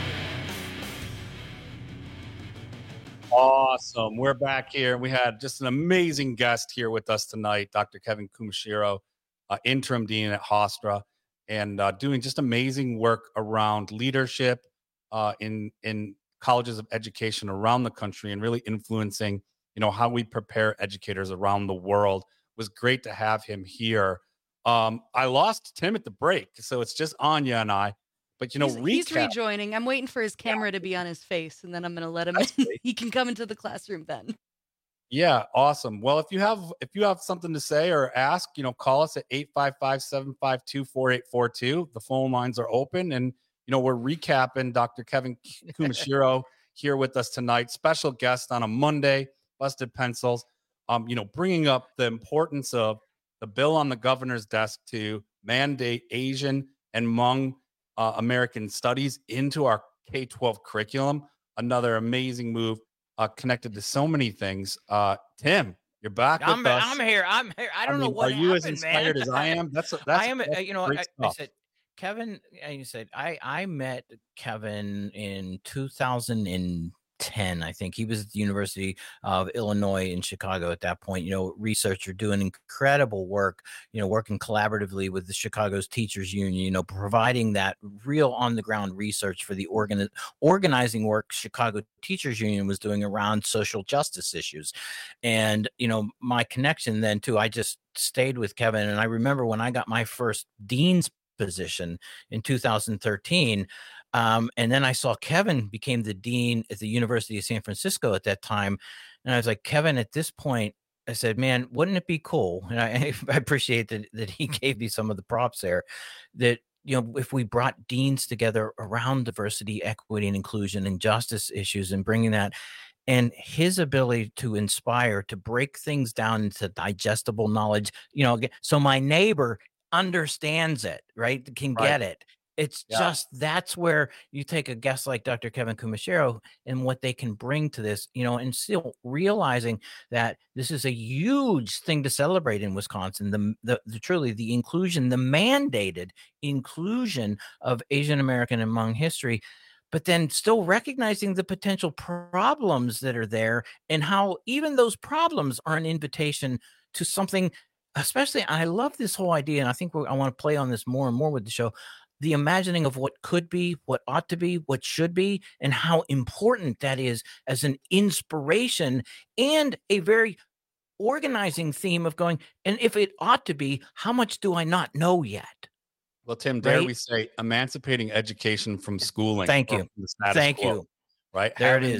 Awesome. We're back here. We had just an amazing guest here with us tonight, Doctor Kevin Kumashiro, uh, interim dean at Hofstra, and uh, doing just amazing work around leadership uh, in in colleges of education around the country, and really influencing, you know, how we prepare educators around the world. It was great to have him here. Um, I lost Tim at the break, so it's just Anya and I. But, you know, he's, recap. he's rejoining. I'm waiting for his camera to be on his face, and then I'm going to let him in. He can come into the classroom then. Yeah, awesome. Well, if you have if you have something to say or ask, you know, call us at eight five five, seven five two, four eight four two. The phone lines are open, and, you know, we're recapping Doctor Kevin Kumashiro here with us tonight. Special guest on a Monday, Busted Pencils. Um, you know, bringing up the importance of the bill on the governor's desk to mandate Asian and Hmong Uh, American studies into our K twelve curriculum. Another amazing move uh, connected to so many things. Uh, Tim, you're back I'm, with us. I'm here. I'm here. I don't I mean, know what Are you happened, as inspired man. as I am? That's that's. I am. That's you know, great I, I stuff. said, Kevin, and you said I I met Kevin in two thousand ten. I think he was at the University of Illinois in Chicago at that point. You know, researcher doing incredible work. You know, working collaboratively with the Chicago's Teachers Union. You know, providing that real on the ground research for the organ organizing work Chicago Teachers Union was doing around social justice issues. And you know, my connection then too. I just stayed with Kevin, and I remember when I got my first dean's position in two thousand thirteen. Um, and then I saw Kevin became the dean at the University of San Francisco at that time. And I was like, Kevin, at this point, I said, man, wouldn't it be cool? And I, I appreciate that, that he gave me some of the props there, that, you know, if we brought deans together around diversity, equity, and inclusion and justice issues and bringing that, and his ability to inspire, to break things down into digestible knowledge, you know, so my neighbor understands it, right? Can Right. get it. It's Yeah. just, that's where you take a guest like Doctor Kevin Kumashiro and what they can bring to this, you know, and still realizing that this is a huge thing to celebrate in Wisconsin. The, the, the truly the inclusion, the mandated inclusion of Asian American and Hmong history, but then still recognizing the potential problems that are there and how even those problems are an invitation to something. Especially, I love this whole idea, and I think we're, I want to play on this more and more with the show. The imagining of what could be, what ought to be, what should be, and how important that is as an inspiration and a very organizing theme of going, and if it ought to be, how much do I not know yet? Well, Tim, dare Right? we say emancipating education from schooling? Thank or you. from the status Thank quo, you. Right? There it Having is. That,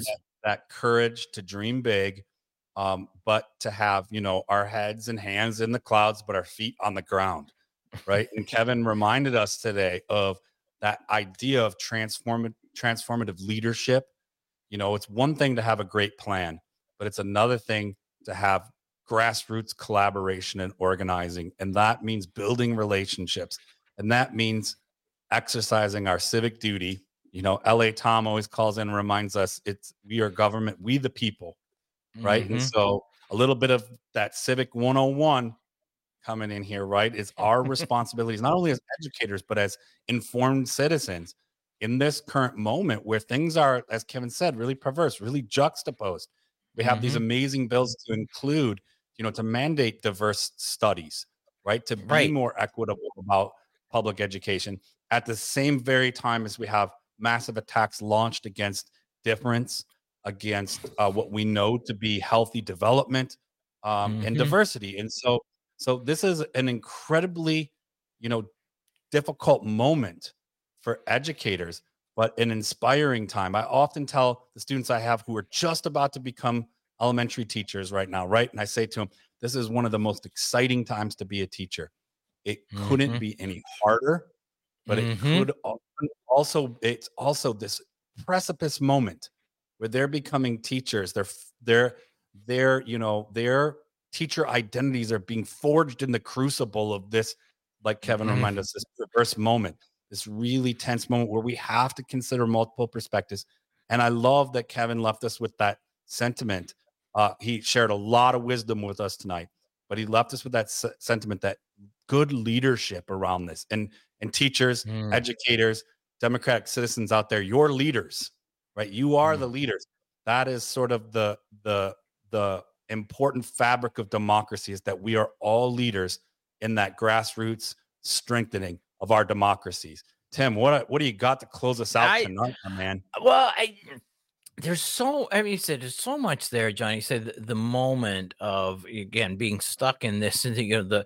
that courage to dream big, um, but to have, you know, our heads and hands in the clouds, but our feet on the ground, right? And Kevin reminded us today of that idea of transformative transformative leadership. You know, it's one thing to have a great plan, but it's another thing to have grassroots collaboration and organizing. And that means building relationships. And that means exercising our civic duty. You know, L A Tom always calls in and reminds us it's we are government, we the people, right? Mm-hmm. And so a little bit of that civic one oh one coming in here, right, is our responsibilities, not only as educators, but as informed citizens in this current moment where things are, as Kevin said, really perverse, really juxtaposed. We have mm-hmm. these amazing bills to include, you know, to mandate diverse studies, right, to be right. more equitable about public education at the same very time as we have massive attacks launched against difference, against uh, what we know to be healthy development um, mm-hmm. and diversity. And so, so this is an incredibly, you know, difficult moment for educators, but an inspiring time. I often tell the students I have who are just about to become elementary teachers right now, right? And I say to them, this is one of the most exciting times to be a teacher. It mm-hmm. couldn't be any harder, but mm-hmm. it could also, it's also this precipice moment where they're becoming teachers. They're, they're, they're, you know, their teacher identities are being forged in the crucible of this, like Kevin mm-hmm. reminded us, this perverse moment, this really tense moment where we have to consider multiple perspectives. And I love that Kevin left us with that sentiment. Uh, he shared a lot of wisdom with us tonight, but he left us with that s- sentiment that good leadership around this, and and teachers, mm. educators, democratic citizens out there, you're leaders, right? You are mm. the leaders. That is sort of the the the important fabric of democracy, is that we are all leaders in that grassroots strengthening of our democracies. Tim, what what do you got to close us out I, tonight, man? Well, I. There's so, I mean, you said there's so much there, Johnny. You said the, the moment of, again, being stuck in this, and you know, the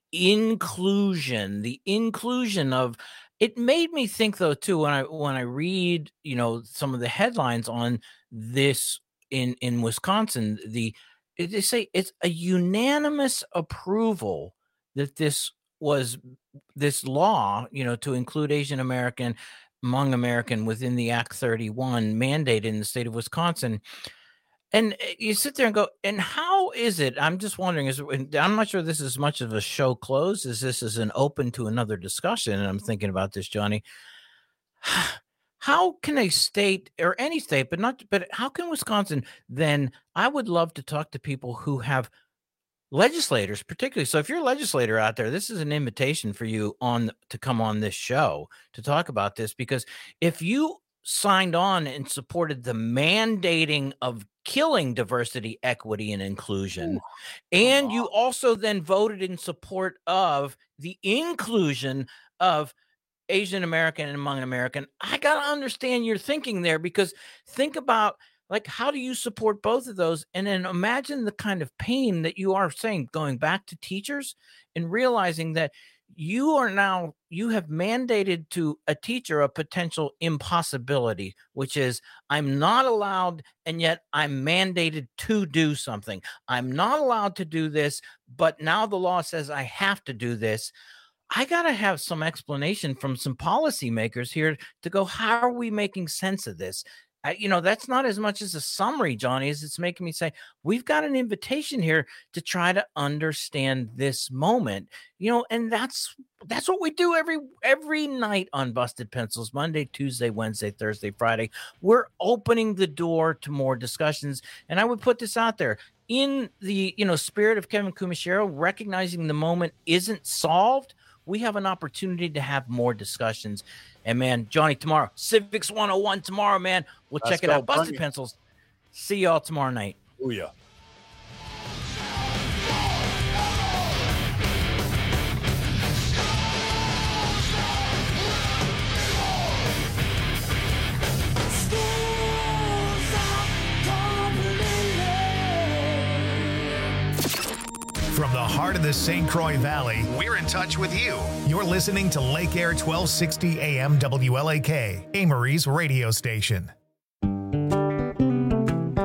inclusion, the inclusion of, it made me think though, too, when I, when I read, you know, some of the headlines on this in, in Wisconsin, the, they say it's a unanimous approval that this was, this law, you know, to include Asian American, Hmong American within the Act thirty-one mandate in the state of Wisconsin. And you sit there and go, and how is it? I'm just wondering, is I'm not sure this is much of a show close as this is an open to another discussion. And I'm thinking about this, Johnny. How can a state, or any state, but not, but how can Wisconsin then? I would love to talk to people who have legislators, particularly. So if you're a legislator out there, this is an invitation for you on to come on this show to talk about this, because if you signed on and supported the mandating of killing diversity, equity, and inclusion, Ooh. and you also then voted in support of the inclusion of Asian American and Hmong American, I got to understand your thinking there, because think about, like, how do you support both of those? And then imagine the kind of pain that you are saying, going back to teachers and realizing that you are now, you have mandated to a teacher a potential impossibility, which is, I'm not allowed, and yet I'm mandated to do something. I'm not allowed to do this, but now the law says I have to do this. I got to have some explanation from some policymakers here to go, how are we making sense of this? I, you know, that's not as much as a summary, Johnny, as it's making me say, we've got an invitation here to try to understand this moment, you know, and that's, that's what we do every, every night on Busted Pencils, Monday, Tuesday, Wednesday, Thursday, Friday. We're opening the door to more discussions. And I would put this out there in the, you know, spirit of Kevin Kumashiro, recognizing the moment isn't solved. We have an opportunity to have more discussions. And man, Johnny, tomorrow, Civics one oh one tomorrow, man. We'll Let's check it go, out. Busted Pencils. See y'all tomorrow night. Oh, yeah. From the heart of the Saint Croix Valley, we're in touch with you. You're listening to Lake Air twelve sixty A M W L A K, Amory's radio station.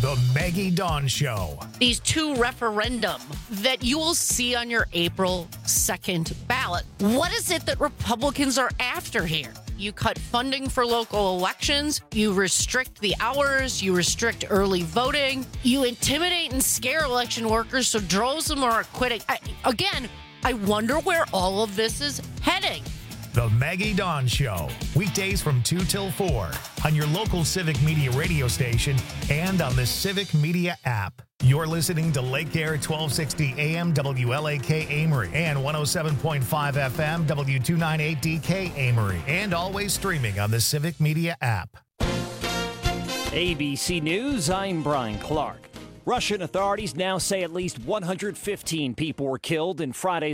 The Maggie Dawn Show. These two referendum that you will see on your April second ballot. What is it that Republicans are after here? You cut funding for local elections. You restrict the hours. You restrict early voting. You intimidate and scare election workers so droves of them are quitting. I, again, I wonder where all of this is heading. The Maggie Dawn Show. Weekdays from two till four on your local Civic Media radio station and on the Civic Media app. You're listening to Lake Air twelve sixty A M W L A K Amory and one oh seven point five F M W two ninety-eight D K Amory, and always streaming on the Civic Media app. A B C News, I'm Brian Clark. Russian authorities now say at least one hundred fifteen people were killed in Friday's